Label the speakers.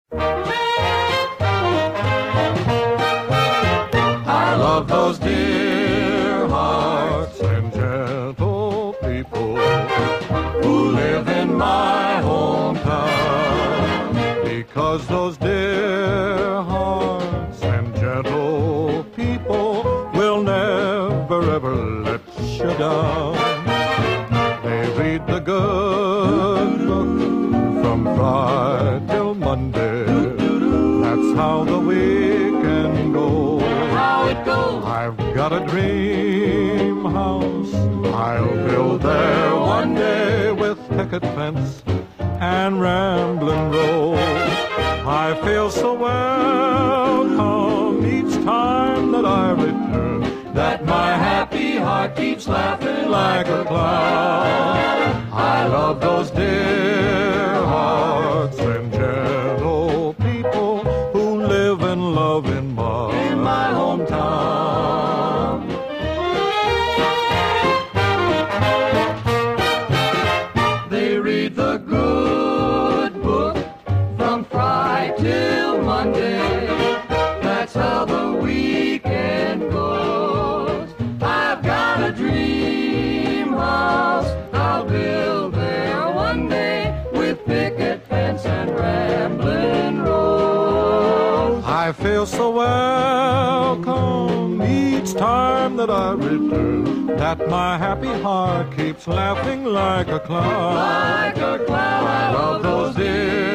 Speaker 1: I love those dear hearts and gentle people who live in my hometown, because those dear hearts and gentle people will never ever let you down. They read the good book from Friday till Monday. That's how the weekend goes.
Speaker 2: How it goes.
Speaker 1: I've got a dream house I'll build there one day, with picket fence and rambling road. I feel so welcome each time that I return, that my happy heart keeps laughing like a clown. I love those dear hearts and gentle people who live and love in my hometown. They read the good book from Friday till Monday. That's how the weekend goes. I've got a dream house I'll build there one day, with picket fence and rambling roads. I feel so welcome each time that I return, that my happy heart keeps laughing like a clown. Like a clown. I love those dear